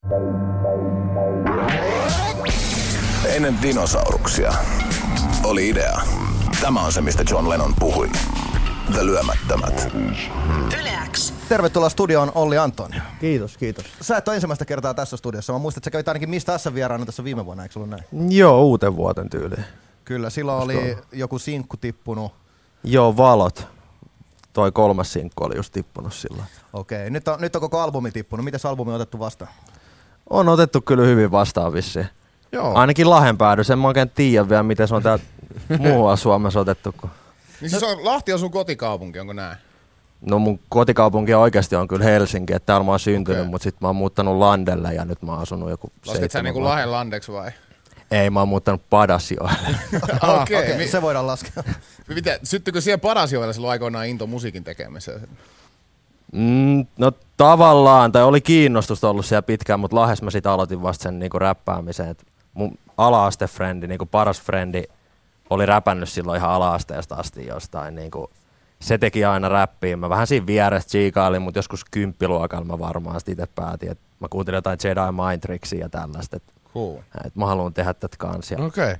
Ennen dinosauruksia oli idea. Tämä on se, mistä John Lennon puhui. The Lyömättömät. Yle X. Tervetuloa studioon Olli Antonio. Kiitos, kiitos. Sä et ole ensimmäistä kertaa tässä studiossa. Mä muistan, että sä kävit ainakin Miss Tassan vieraana tässä viime vuonna, eikö ollut näin? Joo, uuten vuoten tyyliin. Kyllä, silloin oli joku sinkku tippunut. Joo, Valot. Toi 3. sinkku oli just tippunut silloin. Okei, nyt on koko albumi tippunut. Miten se albumi on otettu vastaan? On otettu kyllä hyvin vastaan vissiin. Joo. Ainakin Lahden päädys. En mä oikein tiedä vielä, miten se on täällä muualla Suomessa otettu. Niin siis Lahti on sun kotikaupunki, onko näin? No mun kotikaupunki oikeasti on kyllä Helsinki, että täällä mä oon syntynyt, Okei. mutta sit mä oon muuttanut Landelle ja nyt mä oon asunut joku 7 Lasket sä niinku vuotta. Lahden landeksi vai? Ei, mä oon muuttanut Padasjoelle. Okei. Se voidaan laskea. Syttykö siellä Padasjoella silloin aikoinaan into musiikin tekemiseen? No tavallaan, tai oli kiinnostusta ollut siellä pitkään, mutta Lahdessa mä sit aloitin vasta sen niinku räppäämisen. Et mun ala-astefrendi, niinku paras frendi, oli räpännyt silloin ihan ala-asteesta asti jostain. Niinku, se teki aina räppiä. Mä vähän siinä vieressä tsiikailin, mutta joskus 10-luokalla mä varmaan sit itse päätin, että mä kuuntelin jotain Jedi Mind Tricksia ja tällaista. Cool. Mä haluan tehdä tätä kanssa. Okei.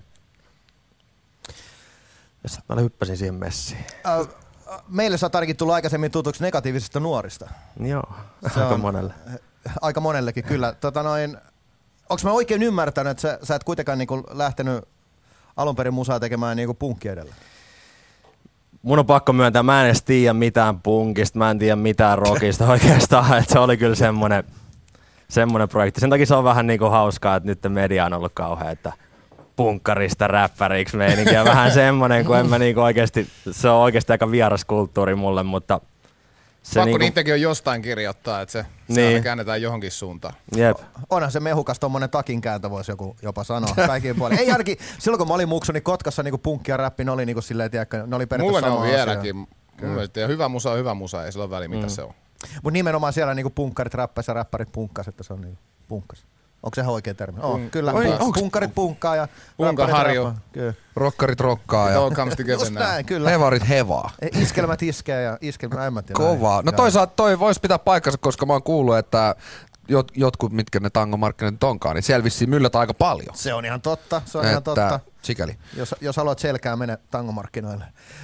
Ja sit mä hyppäsin siihen messiin. Meille sä oot ainakin tullut aikaisemmin tutuksi negatiivisista nuorista. Joo, Se aika on- monelle. Aika monellekin, kyllä. Onko mä oikein ymmärtänyt, että sä et kuitenkaan niinku lähtenyt alun perin musaa tekemään niinku punkki edellä? Mun on pakko myöntää, mä en edes tiedä mitään punkista, mä en tiedä mitään rockista oikeastaan, että se oli kyllä semmonen projekti. Sen takia se on vähän niinku hauskaa, että nyt media on ollut kauhean, että punkkarista räppäriksi meininkiä. Vähän semmonen, kun en mä niinku oikeesti, se on oikeesti aika vieras kulttuuri mulle, mutta se Pakko niinku, niitäkin on jostain kirjoittaa, että se Niin. aina käännetään johonkin suuntaan. jep. Onhan se mehukas tommonen takinkääntö, voisi joku jopa sanoa kaikin puolin. Ei ainakin, silloin kun mä olin muksu, niin Kotkassa niinku punkki ja räppi, ne oli niinku silleen, tiedätkö, ne oli periaatteessa Mulle ne on sama asia. vieläkin. Mun mielestä hyvä musa on hyvä musa, ei sillä ole väliä mitä se on. Mut nimenomaan siellä niinku punkkarit räppäs ja räppärit punkkas, että se on niinku punkkas. Onko se ihan oikea termi? Kyllä, punkkarit punkkaa ja Punkan räppärit harju. räppää. Kyllä. Rokkarit rokkaa It ja all comes together Just now. näin, kyllä. hevarit hevaa. Iskelmät iskee ja iskelmät, en mä tiedä. Kovaa. No toisaalta toi voisi pitää paikkansa, koska mä oon kuullut, että jotkut, mitkä ne tangomarkkinat nyt onkaan, niin siellä vissiin myllätä aika paljon. Se on ihan totta, se on ihan totta. Sikäli. Jos haluat selkää, mene tangomarkkinoille.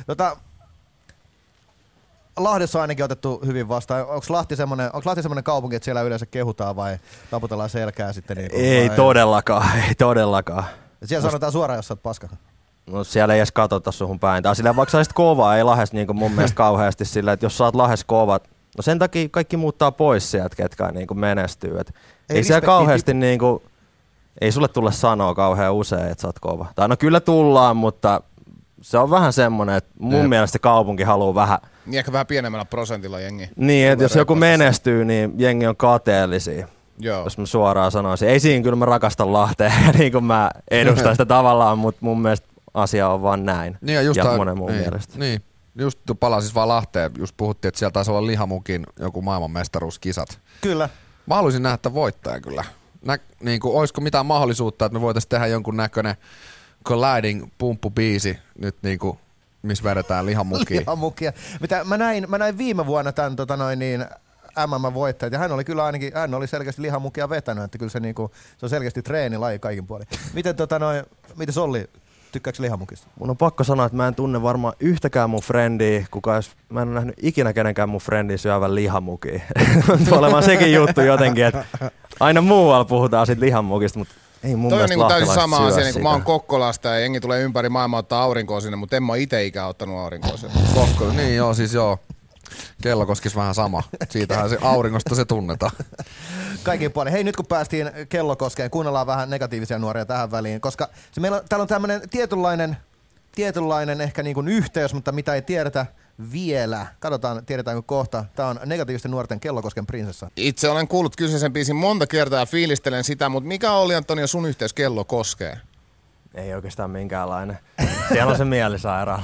Lahdessa on ainakin otettu hyvin vastaan. Onko Lahti semmoinen kaupunki, että siellä yleensä kehutaan vai taputellaan selkää sitten? Niin Ei todellakaan. Siellä sanotaan suoraan, jos sä oot paska. No siellä ei edes katsota suhun päin. Tai silleen, vaikka sä olisit kova, ei Lahes niinku mun mielestä kauheasti sillä, että jos sä oot Lahes kova, no sen takia kaikki muuttaa pois sieltä, ketkä niinku menestyy. Et ei siellä kauheasti niinku, ei sulle tulla sanoa kauhean usein, että sä oot kova. Tai no kyllä tullaan, mutta se on vähän semmonen, että mun mielestä se kaupunki haluaa vähän. Niin ehkä vähän pienemmällä prosentilla jengi. Niin, että jos Tulee joku repoista. menestyy, niin jengi on kateellisia. Joo. Jos mä suoraan sanoisin. Ei siinä kyllä mä rakastan Lahtea, niin kuin mä edustan sitä tavallaan, mutta mun mielestä asia on vaan näin. Niin ja monen muun mielestä. Niin. Just palasis vaan Lahteen, just puhuttiin, että siellä taisi olla Lihamukin joku maailmanmestaruuskisat. Kyllä. Mä haluaisin nähdä tämän voittajan kyllä. Niinku, olisiko mitään mahdollisuutta, että me voitaisiin tehdä jonkun näköinen colliding pumppubiisi nyt niinku, missä vedetään Lihamukia. Lihamukia. Mitä mä näin viime vuonna tämän MM-voittajat, ja hän oli selkeästi lihamukia vetänyt, että kyllä se, niinku, se on selkeästi treenilaji kaikin puolin. Miten Olli, tykkääkö lihamukista? Mun on pakko sanoa, että mä en tunne varmaan yhtäkään mun frendiä, mä en ole nähnyt ikinä kenenkään mun frendiä syövän lihamukia. Olemaan sekin juttu jotenkin, että aina muualla puhutaan siitä lihamukista, mutta ei mun Toi on mielestä niinku täysin lahtelaiset sama syö asia, niin kun mä oon sitä. Kokkolasta ja jengi tulee ympäri maailmaa ottaa aurinkoa sinne, mutta en mä itse ikään ottanut aurinkoa sinne. Niin joo, siis joo. Kellokoskis vähän sama. Siitähän se auringosta se tunnetaan. Kaikin puolin. Hei, nyt kun päästiin Kellokoskeen, kuunnellaan vähän negatiivisia nuoria tähän väliin, koska täällä on tämmöinen tietynlainen ehkä niin kuin yhteys, mutta mitä ei tiedetä vielä. Katsotaan, tiedetäänkö kohta. Tää on negatiivisten nuorten Kellokosken prinsessa. Itse olen kuullut kyseisen biisin monta kertaa ja fiilistelen sitä, mutta mikä oli Antonio sun yhteys Kellokoskeen? Ei oikeastaan minkäänlainen. Siellä on se mielisairaala.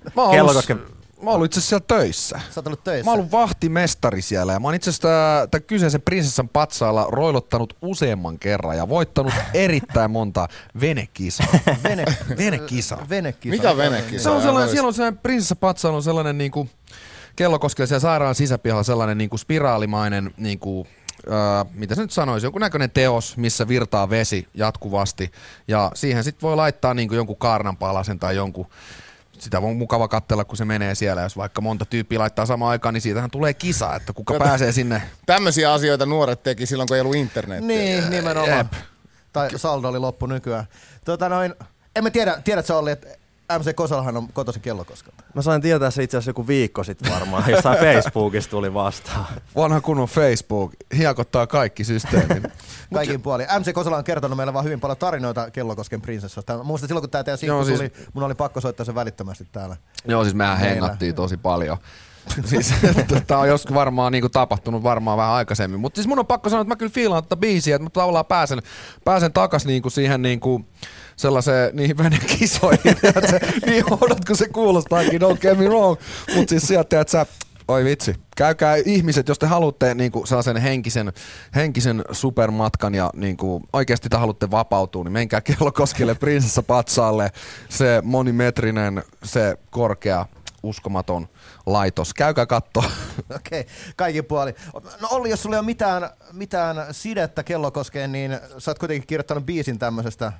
Mä oon ollut itse asiassa siellä töissä. Sä oot ollut töissä. Mä oon ollut vahtimestari siellä ja mä oon itse asiassa tämän kyseisen prinsessan patsaalla roilottanut useamman kerran ja voittanut erittäin monta venekisaa. Venekisaa. Mikä venekisa? Se on sellainen, siellä on sellainen prinsessa patsaalla on sellainen niinku Kellokoskella siellä sairaalan sisäpihalla sellainen niinku spiraalimainen niinku mitä se nyt sanoisi, joku näköinen teos, missä virtaa vesi jatkuvasti. Ja siihen sitten voi laittaa niin kuin jonkun kaarnanpalasen tai jonkun. Sitä on mukava katsella, kun se menee siellä. Jos vaikka monta tyyppiä laittaa samaan aikaan, niin siitähän tulee kisa, että kuka pääsee sinne. Tämmöisiä asioita nuoret teki silloin, kun ei ollut internetiä. Niin, nimenomaan. Tai saldo oli loppu nykyään. En mä tiedät sä Olli, että MC Kosalahan on kotoisin Kellokoskelta. Mä sain tietää se itse asiassa joku viikko sitten varmaan. Jossain Facebookissa tuli vastaan. Vanha kunnon Facebook. Hiekottaa kaikki systeemin. Kaikin puolin. MC Kosala on kertonut meille vaan hyvin paljon tarinoita Kellokosken prinsessasta. Muistan silloin, kun tää teidän sinkku tuli, mun oli pakko soittaa se välittömästi täällä. Joo, siis mehän hengattiin tosi paljon. Siis, tää on joskus varmaan niinku tapahtunut varmaan vähän aikaisemmin. Mutta siis mun on pakko sanoa, että mä kyllä fiilaan tätä biisiä, että mä tavallaan pääsen takas niinku siihen niinku sellaiseen niihin venekisoihin. Niin oudot, kun se kuulostaakin, don't get me wrong. Mutta siis sieltä, että sä, oi vitsi, käykää ihmiset, jos te haluatte niinku sellaisen henkisen supermatkan ja niinku oikeasti te haluatte vapautua, niin menkää Kellokoskelle Prinsessapatsaalle. Se monimetrinen, se korkea, uskomaton laitos. Käykää kattoo. Okei, kaikin puolin. No Olli, jos sulla ei ole mitään sidettä Kellokoskeen, niin sä oot kuitenkin kirjoittanut biisin tämmöisestä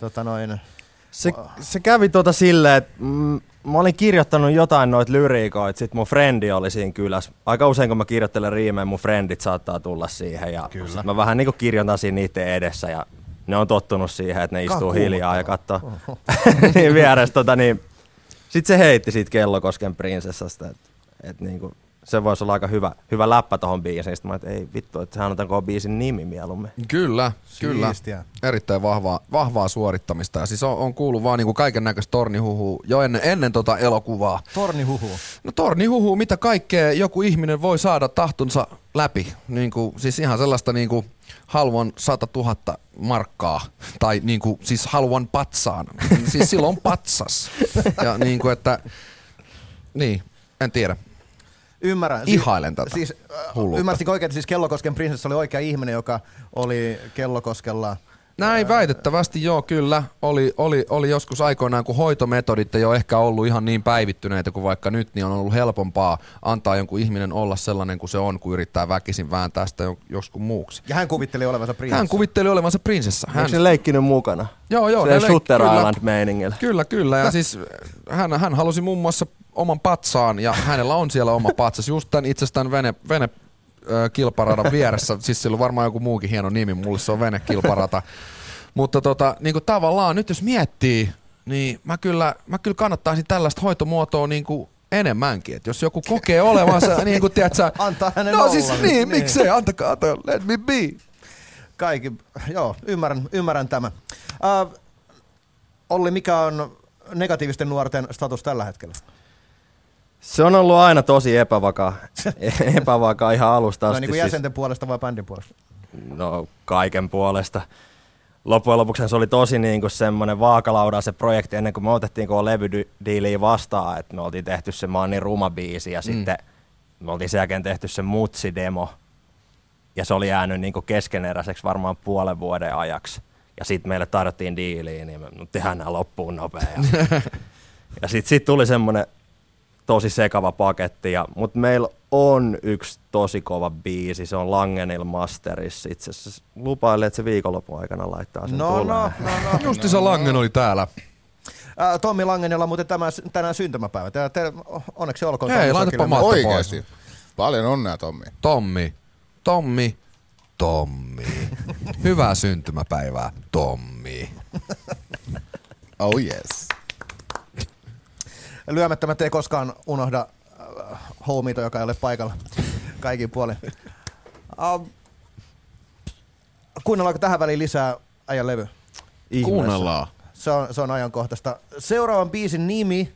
Se kävi silleen, että mä olin kirjoittanut jotain noita lyriikoita, sit mun frendi oli siinä kylässä. Aika usein kun mä kirjoittelen riimeen, mun frendit saattaa tulla siihen ja sit mä vähän niinku kirjoitan siinä niiden edessä ja ne on tottunut siihen, että ne istuu hiljaa ja katsoo niin vieressä niin. Sit se heitti siitä Kellokosken prinsessasta, että niinku se voisi olla aika hyvä läppä tohon biisiin. Sitten mä että ei vittu, että sehän on tämän biisin nimi mieluummin. Kyllä. Siistiä. Erittäin vahvaa suorittamista. Ja siis on kuullut vaan niinku kaiken näköistä tornihuhua jo ennen tota elokuvaa. Tornihuhua? No tornihuhua, mitä kaikkea joku ihminen voi saada tahtonsa läpi. Niinku, siis ihan sellaista niinku haluan 100 000 markkaa. Tai niinku, siis haluan patsaan. Siis silloin patsas. Ja niinku, että niin, en tiedä. Ymmärrän. Ihailen tätä hulluutta. Ymmärsitkö oikein, että siis Kellokosken prinsessa oli oikea ihminen, joka oli Kellokoskella? Näin väitettävästi joo, kyllä. Oli joskus aikoinaan, kun hoitometodit ei ole ehkä ollut ihan niin päivittyneitä kuin vaikka nyt, niin on ollut helpompaa antaa jonkun ihminen olla sellainen kuin se on, kun yrittää väkisin vääntää sitä joskus muuksi. Ja hän kuvitteli olevansa prinsessa? Hän kuvitteli olevansa prinsessa. Onko se leikkinyt mukana? Joo. Se Shutter Island-meiningillä. Kyllä. Ja siis hän halusi muun muassa oman patsaan ja hänellä on siellä oma patsas. Just tämän itsestään vene kilparadan vieressä, siis sillä on varmaan joku muukin hieno nimi, mulle se on venekilparata. Mutta niinku tavallaan nyt jos miettii, niin mä kyllä kannattaisin tällaista hoitomuotoa niinku enemmänkin. Et jos joku kokee olevansa, niin kuin tiedätkö, antaa hänen no olla. siis niin, miksei, antakaa, let me be. Kaikki, joo, ymmärrän tämä. Olli, mikä on negatiivisten nuorten status tällä hetkellä? Se on ollut aina tosi epävakaa ihan alusta asti. Niin kuin jäsenten puolesta vai bändin puolesta? No kaiken puolesta. Loppujen lopuksi se oli tosi niin semmoinen vaakalauda se projekti ennen kuin me otettiin koko levydiiliä vastaan, että me oltiin tehty se Mä oon niin ruma biisi ja sitten me oltiin sen jälkeen tehty se Mutsi-demo ja se oli jäänyt niin keskeneräiseksi varmaan puolen vuoden ajaksi. Ja sitten meille tarjottiin diiliä, niin me tehdään nämä loppuun nopea. Ja sitten tuli semmoinen tosi sekava paketti, mutta meillä on yksi tosi kova biisi, se on Langenil Masterissa. Itse asiassa lupailee, että se viikonlopun aikana laittaa sen tulee. Justiinsa Langen oli täällä. Tommi Langenilla on muuten tänään syntymäpäivä. Onneksi olkoon. Hei, laitapa matta oikeasti. Paljon onnea, Tommi. Tommi. Hyvää syntymäpäivää, Tommi. Oh yes. Lyömättömät ei koskaan unohda homiita, joka ei ole paikalla kaikin puolin. Kuunnellaanko tähän väliin lisää Äijän levy? Kuunnellaan. Se on ajankohtaista. Seuraavan biisin nimi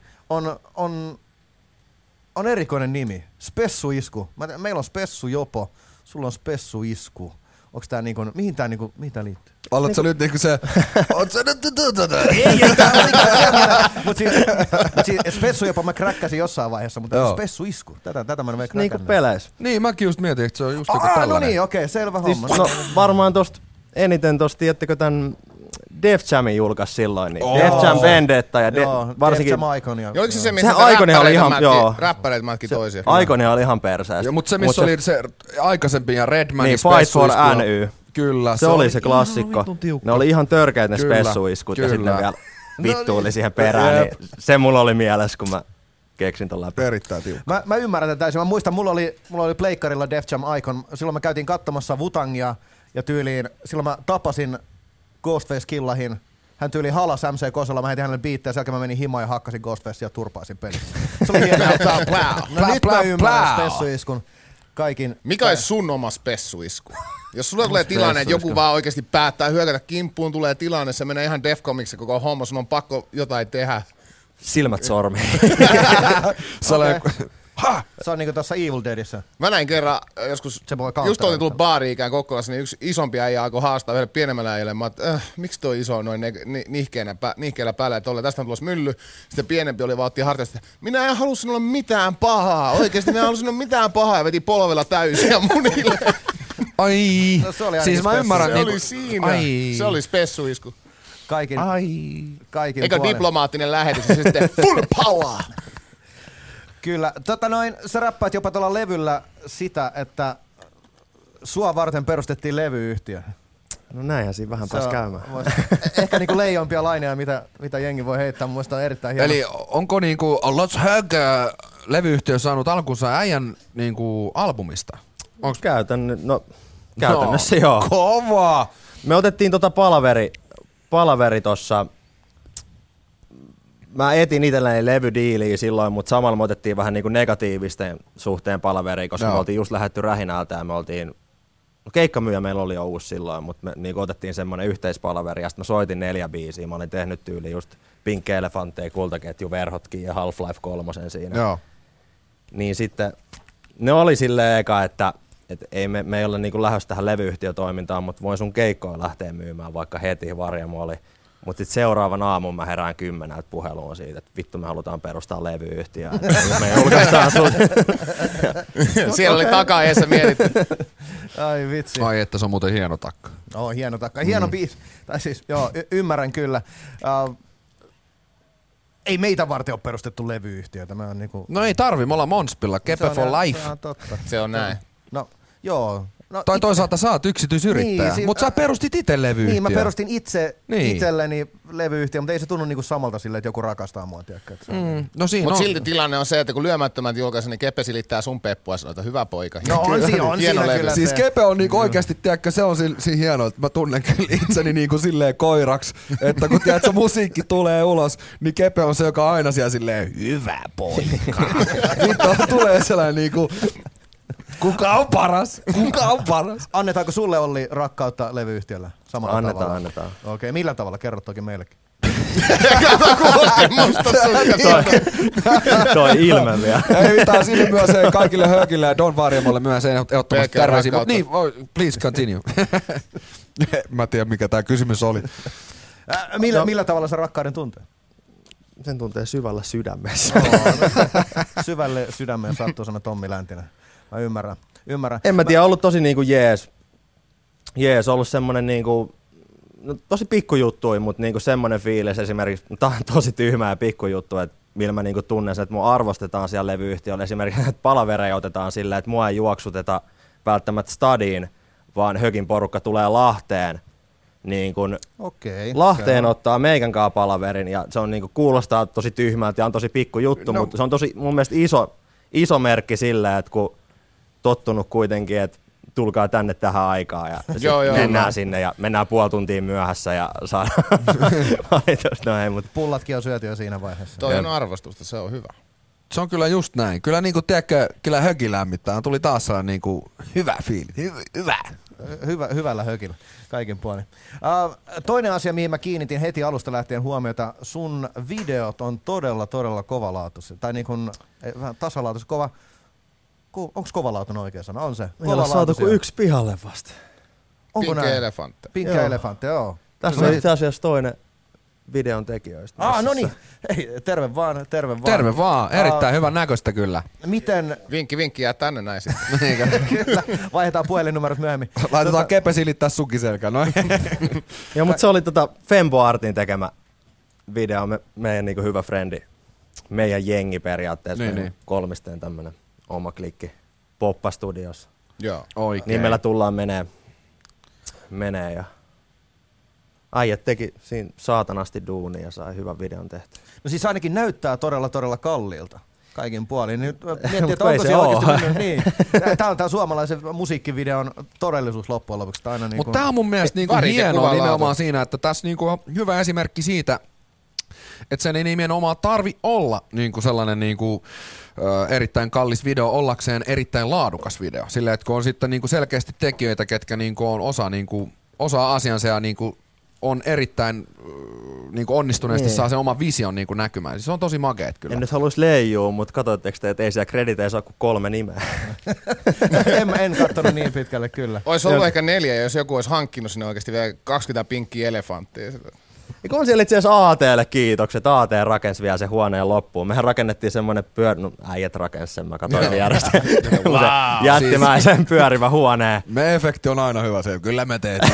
on erikoinen nimi. Spessuisku. Meillä on Spessu Jopo, sulla on Spessuisku. Onks tää niinku, mihin tää liittyy? Oletko sä nyt niinku se... Oot sä nyt Ei, tää on semmoinen. Mut siis Spessu Jopo mä kräkkäsin jossain vaiheessa, mutta Spessuisku. Tätä mä en ole kräkännyt. Niinku peleissä. Niin, mäkin just mietin, että se on just joku tällainen. No niin, okei, selvä homma. No varmaan eniten tiedättekö tän Def Jamin julkaisi silloin, niin Def Jam Vendetta ja varsinkin... Def Jam Iconia. Oliko se missä räppäreitä matki toisia? Iconia oli ihan perseästä. Mutta se, missä oli se aikaisempi ja Redmanin niin, Fight for NY. Kyllä. Se oli se klassikko. Ne oli ihan törkeät ne spessuiskut ja sitten vielä vittuili siihen perään. Niin se mulla oli mielessä, kun mä keksin ton läpi. Erittäin tiukka. Mä ymmärrän tätä täysin. Mä muistan, mulla oli pleikkarilla Def Jam Icon. Silloin mä käytiin katsomassa Wu-Tangia ja tyyliin, silloin mä tapasin Ghostface Killahin. Hän tyyliin halas MC Kosolla, mä heitin hänelle biittejä, sen jälkeen mä menin himaan ja hakkasin Ghostfacea ja turpaisin pelissä. Se oli hienoa. No nyt mä ymmärrän spessuiskun. Kaikin. Mikä olisi sun oma spessuisku? Jos sulla tulee tilanne, että joku vaan oikeasti päättää hyökätä kimppuun, tulee tilanne, se menee ihan Defcomiksi koko homma, sun on pakko jotain tehdä. Silmät sormiin. Se on niinku tuossa Evil Deadissä. Mä näin kerran joskus, just olin tullut baari-ikään Kokkolassa, niin yksi isompi äijä alkoi haastaa yhdelle pienemmälle äijälle. Mä että miksi toi iso noin nihkeellä päällä, että tästä on tulossa mylly. Sitten pienempi oli vaan otti harteista, minä en halua sinulle mitään pahaa. Oikeesti minä en halua sinulle mitään pahaa ja veti polvella täysiä munille. Ai, no, se oli siis mä ymmärrän. Se oli siinä. Se oli spessuisku. Kaikin eikä puolin. Diplomaattinen lähetys, se sitten full power. Kyllä. Sä räppäät jopa tuolla levyllä sitä, että sua varten perustettiin levyyhtiö. No näinhän siinä vähän pääsi käymään. Ehkä niinku leijompia laineja, mitä jengi voi heittää. Mun mielestä on erittäin hieno. Eli onko niinku Let's Hug levyyhtiö saanut alkunsa äijän niinku albumista? Onko käytännössä joo. Kova! Me otettiin palaveri tossa. Mä etin itselleni levydiiliä silloin, mutta samalla me otettiin vähän niinku negatiivisten suhteen palaveriin, koska me oltiin just lähdetty Rähinältä ja me oltiin... keikkamyyjä meillä oli jo uusi silloin, mutta me niinku otettiin semmonen yhteispalaveri ja sitten mä soitin 4 biisiä. Mä olin tehnyt tyyli just Pink Elefantteja, Kultaketju, Verhotkin ja Half-Life 3 siinä. Joo. Niin sitten ne oli silleen eka, että ei me ei ole niinku lähdössä tähän levyyhtiötoimintaan, mutta voin sun keikkoa lähteä myymään vaikka heti, Varjamo oli. Mutta sitten seuraavan aamun mä herään 10 puheluun siitä, että vittu me halutaan perustaa levyyhtiöä. Me julkaistaan sut. Siellä oli takaeessa mietitty. Ai vitsi. Ai että se on muuten hieno takka. Hieno takka. Hieno biisi. Tai siis joo, ymmärrän kyllä. Ei meitä varten ole perustettu levyyhtiötä. Niinku... No ei tarvi, me ollaan Monspilla. Kepe for life. Se on totta. Se on näin. No joo. No, tai toisaalta sä oot yksityisyrittäjä, niin, mutta sä perustit itse levyyhtiön. Niin, mä perustin itselleni levyyhtiön, mutta ei se tunnu niinku samalta silleen, että joku rakastaa mua. No mutta silti tilanne on se, että kun Lyömättömät julkaisi, niin Kepe silittää sun peppua ja sanoo, että hyvä poika. No on siinä kyllä. Siis Kepe on niinku oikeasti, tiedätkö, se on siinä hienoa, että mä tunnen kyllä itseni niinku silleen koiraksi, että kun tiedät, se musiikki tulee ulos, niin Kepe on se, joka on aina siellä silleen, hyvä poika. Vittu, tulee sellainen niinku... Kuka on paras? Annetaanko sulle, Olli, rakkautta levyyhtiöllä samalla tavalla? Annetaan. Okei, millä tavalla? Kerro toki meillekin. Toi ilme vielä. Ei mitään, sinne myös kaikille Höökille ja Don Varjamolle myös ehdottomasti terveisiä. Niin, please continue. Mä tiedän, mikä tää kysymys oli. Millä tavalla se rakkauden tuntee? Sen tuntee syvällä sydämessä. Syvälle sydämeen sattuu sanoa Tommi Läntinen. Mä ymmärrän. En mä tiedä, ollut tosi niinku jees, ollut semmonen niinku, no tosi pikkujuttuja, mutta niinku semmonen fiilis esimerkiksi, tää on tosi tyhmää ja pikkujuttu, että millä mä niinku tunnen sen, että mua arvostetaan siellä levyyhtiöllä. Esimerkiksi, että palavereja otetaan silleen, että mua ei juoksuteta välttämättä stadiin, vaan Hökin porukka tulee Lahteen. Niin kun Lahteen ottaa meikän kaa palaverin ja se on niinku, kuulostaa tosi tyhmältä ja on tosi pikkujuttu, mutta se on tosi mun mielestä iso merkki sillä, että kun tottunut kuitenkin, että tulkaa tänne tähän aikaan ja mennään sinne ja mennään puoli tuntia myöhässä ja saadaan Pullatkin on syöty jo siinä vaiheessa. Toi on arvostusta, se on hyvä. Se on kyllä just näin. Kyllä niinku tiedätkö, kyllä Höki lämmittää. Tuli taas sellainen niinku hyvä fiilis. Hyvällä hökillä, kaikin puolin. Toinen asia, mihin mä kiinnitin heti alusta lähtien huomiota, sun videot on todella kovalaatuisia. Tai niin kuin vähän tasalaatuisia, kova. Onko kovalaatuinen oikea sana? On se. Ei ole saatu kuin 1 pihalle vasta. Pinkkä elefantti. Pinkkä elefantti, joo. Tässä on itse asiassa videon tekijöistä. No niin, terve vaan. Terve vaan, erittäin hyvän näköistä kyllä. Miten... Vinkki jää tänne näin sitten. Kyllä, vaihdetaan puhelinnumerot myöhemmin. Laitetaan kepe silittää sukiselkään, noin. Joo, mutta se oli Fembo Artin tekemä video, meidän niinku hyvä frendi, meidän jengi periaatteessa, niin. Kolmisteen tämmönen oma klikki Poppa Studios. Joo. Oikein. Nimellä tullaan menee ja äijät teki siinä saatanasti duunia ja sai hyvän videon tehty. No siis ainakin näyttää todella kalliilta kaikin puolin. Nyt miettii, että onko se oikeasti mennyt niin. Tämä on suomalaisen musiikkivideon todellisuus loppujen lopuksi. Mutta tämä on mun mielestä niinku hienoa nimenomaan siinä, että tässä niinku on hyvä esimerkki siitä, että sen ei nimenomaan tarvi olla niinku sellainen niinku, erittäin kallis video ollakseen erittäin laadukas video. Silleen, että kun on sitten niinku selkeästi tekijöitä, ketkä niinku on osaa asiansa ja niinku on erittäin niinku onnistuneesti saa sen oman vision niinku näkymään. Siis se on tosi makeet kyllä. En nyt haluaisi leijua, mutta katsoitteko te, että ei siellä krediteissä ole kuin 3 nimeä? en katsonut niin pitkälle kyllä. Olisi ollut ehkä 4, jos joku olisi hankkinut sinne oikeasti vielä 20 pinkkiä elefanttia. Eikö on siellä itse asiassa AT:lle kiitokset. AT rakensi vielä sen huoneen loppuun. Mehän rakennettiin semmoinen äijät rakensi sen, mä katsoin vierestä. Jättimäisen pyörivä huoneen. Me efekti on aina hyvä se, kyllä me teet.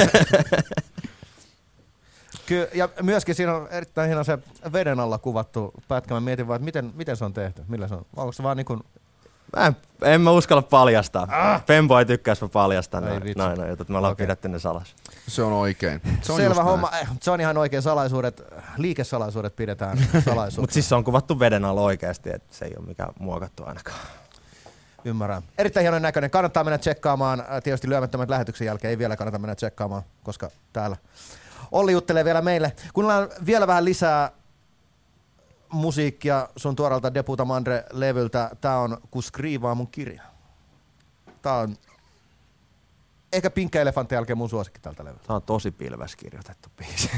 Ja myöskin siinä on erittäin hieno se veden alla kuvattu pätkä. Mä mietin vaan, että miten se on tehty. Millä se on? Onko se vaan niin kuin... En mä uskalla paljastaa. Fembo ei tykkää, jos mä paljastan noin jutut. Me ollaan pidetty ne salas. Se on oikein. Se on selvä homma. Se on ihan oikein liikesalaisuudet pidetään salaisuutta. Mutta siis se on kuvattu veden alla oikeasti, että se ei ole mikään muokattu ainakaan. Ymmärrän. Erittäin hienon näköinen. Kannattaa mennä tsekkaamaan. Tietysti lyömättömät lähetyksen jälkeen ei vielä kannata mennä tsekkaamaan, koska täällä Olli juttelee vielä meille. Kuunnellaan vielä vähän lisää musiikkia sun tuoralta Deputa Mandre-levyltä. Tää on Ku skriivaa mun kirja. Tää on ehkä Pinkkä elefantin jälkeen mun suosikki tältä levyltä. Tää on tosi pilväs kirjoitettu biisi.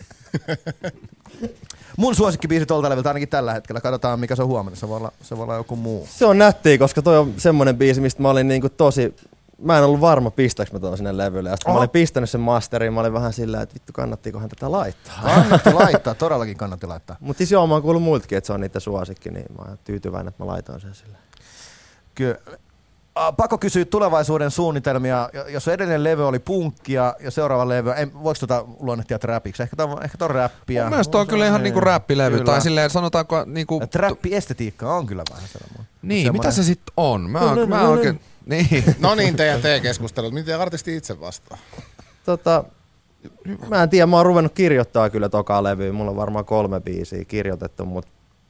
Mun suosikkibiisi tolta levyltä ainakin tällä hetkellä. Katsotaan mikä se on huomenna. Se voi olla joku muu. Se on nättiä, koska toi on semmonen biisi, mistä mä olin niinku tosi... Mä en ollut varma, pistääkö mä tuon sinne levylle. Ja sitten mä olin pistänyt sen masteriin, mä olin vähän sillä, että vittu kannattiikohan tätä laittaa. Kannatti laittaa, todellakin kannatti laittaa. Mutta siis joo, mä oon kuullut muiltakin, että se on niitä suosikki, niin mä oon tyytyväinen, että mä laitoin sen sille. Kyllä. Pakko kysyä tulevaisuuden suunnitelmia. Jos edellinen levy oli punkkia ja seuraava levy, voiko luonnehtia räpiksi? Ehkä on räppiä. Mun mielestä on kyllä ihan niinku räppilevy. Kyllä. Tai silleen sanotaanko... Niinku... Räppiestetiikka on kyllä vähän sellainen. Niin, mitä se sitten on? Mä oikein... Niin. No niin, teidän keskustelut. Miten artisti itse vastaa? Mä en tiedä, mä oon ruvennut kirjoittaa kyllä tokaa levyä. Mulla on varmaan 3 biisiä kirjoitettu, mutta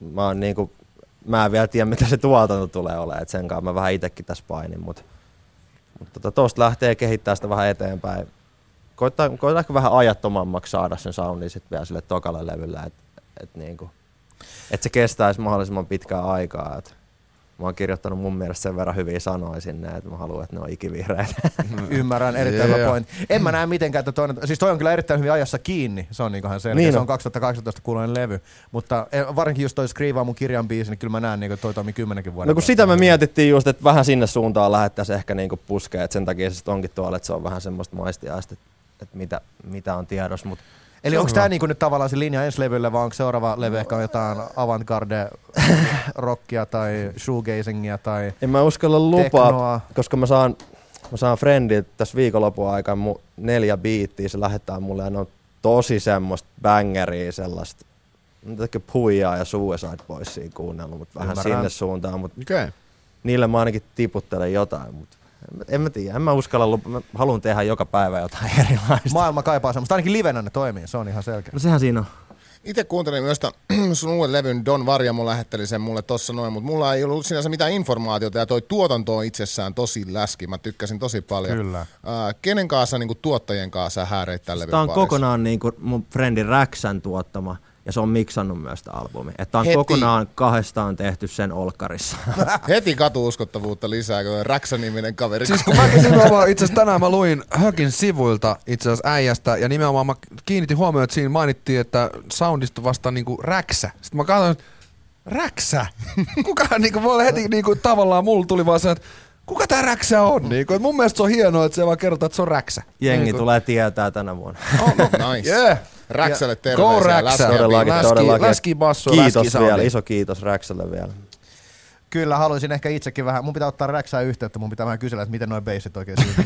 mä en vielä tiedä, mitä se tuotanto tulee olemaan. Sen kanssa mä vähän itekin tässä painin, mutta tosta lähtee kehittämään sitä vähän eteenpäin. Koittaa ehkä vähän ajattomammaksi saada sen soundin sit vielä sille tokalle levylle, että se kestäisi mahdollisimman pitkään aikaa. Mä oon kirjoittanut mun mielestä sen verran hyviä sanoja sinne, että mä haluan, että ne on ikivihreitä. Ymmärrän, erittäin hyvä pointti. En mä näe mitenkään, että toi on kyllä erittäin hyvin ajassa kiinni. Se on ihan selkeä. Niin se on 2018 kuuloinen levy. Mutta varsinkin just toi Skriivaa mun kirjan biisi, niin kyllä mä näen, että toi toimii 10 vuoden. No kun sitä me mietittiin just, että vähän sinne suuntaan lähettäisiin ehkä puskea. Että sen takia se onkin tuolla, että se on vähän semmoista maistiaista, että mitä on tiedossa. Eli onko tämä nyt tavallaan se linja ensi levylle, vai onko seuraava levy ehkä jotain avantgarde rockia tai shoegazingia tai en mä uskalla lupaa, koska mä saan friendiltä tässä viikonlopun aikana 4 biittiä, se lähettää mulle ja ne on tosi semmoista bangeria, sellaista Puijaa ja Suicide Boysia kuunnellut, mutta vähän sinne suuntaan, mutta niille mä ainakin tiputtelen jotain, mutta en mä tiedä, en mä uskalla mä haluan tehdä joka päivä jotain erilaista. Maailma kaipaa semmoista, ainakin livenä ne toimii, se on ihan selkeä. No sehän siinä on. Itse kuuntelin myös sun uuden levyn, Don Varjamo lähetteli sen mulle tossa noin, mutta mulla ei ollut sinänsä mitään informaatiota ja toi tuotanto on itsessään tosi läski, mä tykkäsin tosi paljon. Kyllä. Kenen kanssa, tuottajien kanssa hääreit tämän levyn Tämä on parissa? kokonaan mun friendin Räksän tuottama. Ja se on miksannut myös tämä albumi. Että on kokonaan 2 tehty sen olkkarissa. Heti katuuskottavuutta lisää, kun Räksä-niminen kaveri. Siis kun mäkin nimenomaan, itse asiassa tänään mä luin Hökin sivuilta itse asiassa äijästä, ja nimenomaan mä kiinnitin huomioon, että siinä mainittiin, että soundista vastaan Räksä. Sitten mä katsoin, että Räksä? Kuka mulla heti tavallaan mulla tuli vaan se, että kuka tää Räksä on? Mun mielestä se on hienoa, että se vaan kerrotaan, että se on Räksä. Jengi tulee tietää tänä vuonna. Nice. Yeah. Räksälle terveisiä. Go Räksä! Todellakin. Läski basso, kiitos vielä, iso kiitos Räksälle vielä. Kyllä, haluaisin ehkä itsekin vähän, mun pitää ottaa Räksää yhteyttä, mun pitää vähän kysellä, että miten noi beissit oikein syntyy.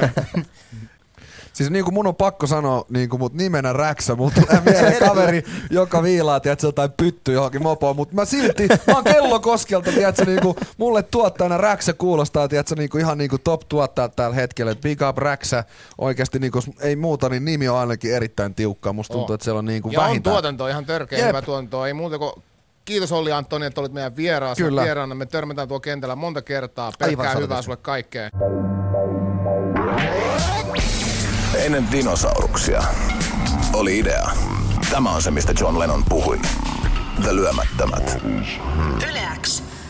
Siis niinku mun on pakko sanoa niinku mut nimenä Räksä, mulla tulee mieleen kaveri, joka viilaa, tiedätkö, jotain pyttyä johonkin mopoon, mut mä silti, mä oon Kellokoskelta, tiedätkö, niinku mulle tuottajana Räksä kuulostaa, tiedätkö, niinku ihan niinku top tuottaa tällä hetkellä, että big up Räksä, oikeesti niinku ei muuta, niin nimi on ainakin erittäin tiukka, musta tuntuu, että siellä on niinku vähintään. Ja on tuotanto, ihan törkeä hyvä tuotanto, ei muuta kuin kiitos Olli Antoni, että olit meidän vieraana. Me törmätään tuolla kentällä monta kertaa. Pelkkää hyvää sulle kaikkea. Ennen dinosauruksia oli idea. Tämä on se, mistä John Lennon puhui. The Lyömättömät. Yle X.